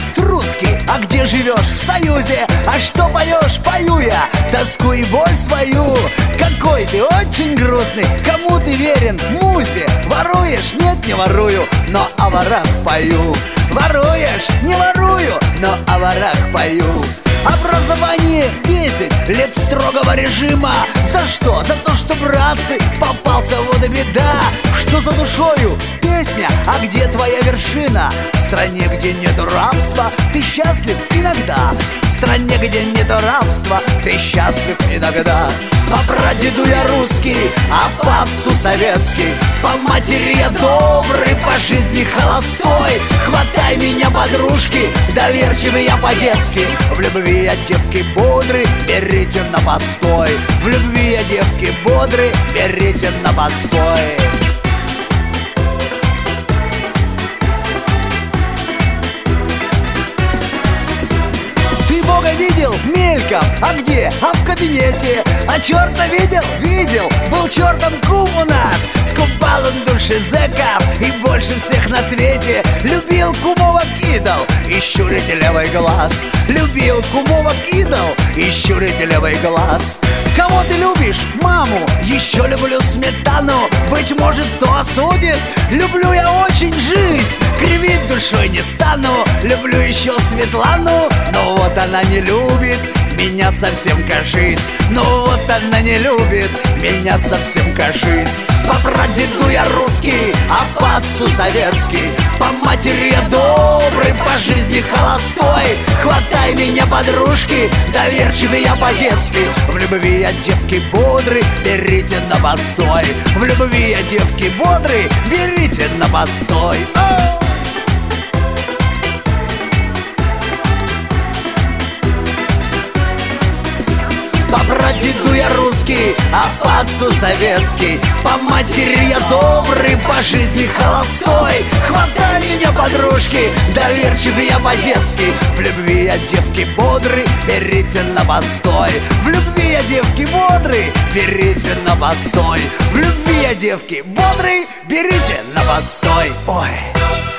гость русский, а где живешь? В Союзе. А что поешь? Пою я тоску и боль свою. Какой ты очень грустный, кому ты верен? Музе. Воруешь? Нет, не ворую, но о ворах пою. Воруешь? Не ворую, но о ворах пою. Образование 10 лет строгого режима. За что? За то, что, братцы, попался вот и беда. Что за душою? Песня, а где твоя вершина? В стране, где нету рабства, ты счастлив иногда. В стране, где нету рабства, ты счастлив иногда. По прадеду я русский, а по отцу советский. По матери я добрый, по жизни холостой. Хватай меня, подружки, доверчивый я по-детски. В любви я девки бодры, берите на постой. В любви я девки бодры, берите на постой. Бога видел мельком, а где? А в кабинете. А черта видел? Видел. Был чертом кум у нас. Скупал он души зэков и больше всех на свете. Любил кумовок идол и щурить левый глаз. Любил кумовок идол и щурить левый глаз. Кого ты любишь? Маму. Еще люблю сметану. Быть может, кто осудит? Люблю я очень жизнь, кривить душой не стану. Люблю еще Светлану, но вот она не любит меня совсем, кажись. Ну вот она не любит меня совсем, кажись. По прадеду я русский, а по отцу советский. По матери я добрый, по жизни холостой. Хватай меня, подружки, доверчивый я по-детски. В любви я девки бодры, берите на постой. В любви я девки бодры, берите на постой. По прадеду я русский, а по отцу советский. По матери я добрый, по жизни холостой. Хватай меня, подружки, доверчивый я по-детски. В любви я девки бодры, берите на постой. В любви я девки бодры, берите на постой. В любви я девки бодры, берите на постой. Ой.